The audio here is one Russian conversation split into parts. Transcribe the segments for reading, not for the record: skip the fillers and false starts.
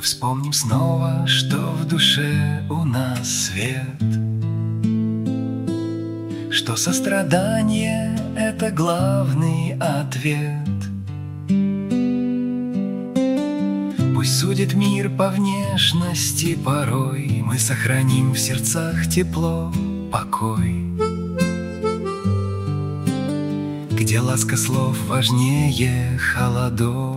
вспомним снова, что в душе у нас свет, что сострадание — это главный ответ. Пусть судит мир по внешности порой, мы сохраним в сердцах тепло, покой, где ласка слов важнее холодов.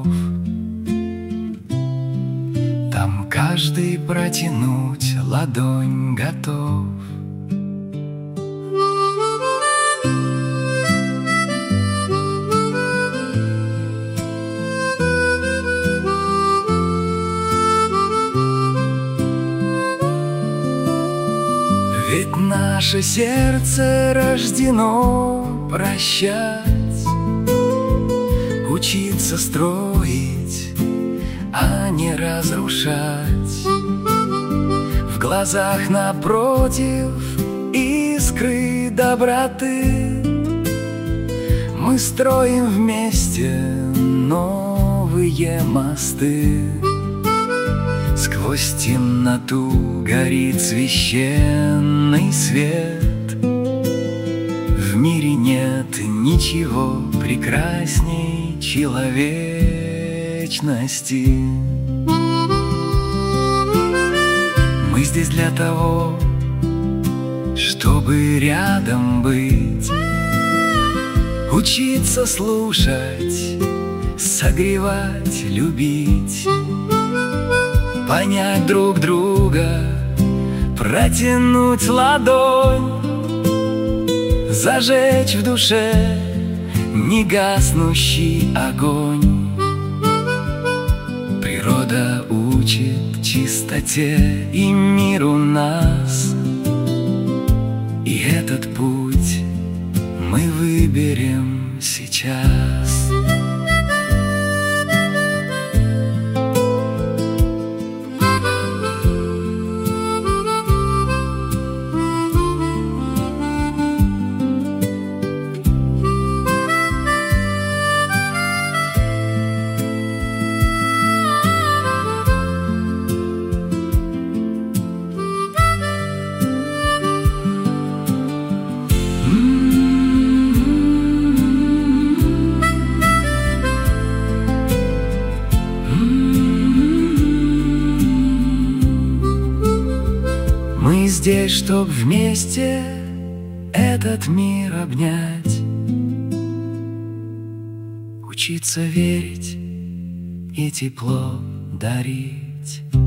Там каждый протянуть ладонь готов. Ведь наше сердце рождено прощать, учиться строить, а не разрушать. В глазах напротив искры доброты, мы строим вместе новые мосты. Сквозь темноту горит священный свет. В мире нет ничего прекрасней человечности. Мы здесь для того, чтобы рядом быть, учиться слушать, согревать, любить, понять друг друга, протянуть ладонь, зажечь в душе негаснущий огонь. Природа учит чистоте и миру нас, и этот путь мы выберем сейчас. Мы здесь, чтоб вместе этот мир обнять, учиться верить и тепло дарить.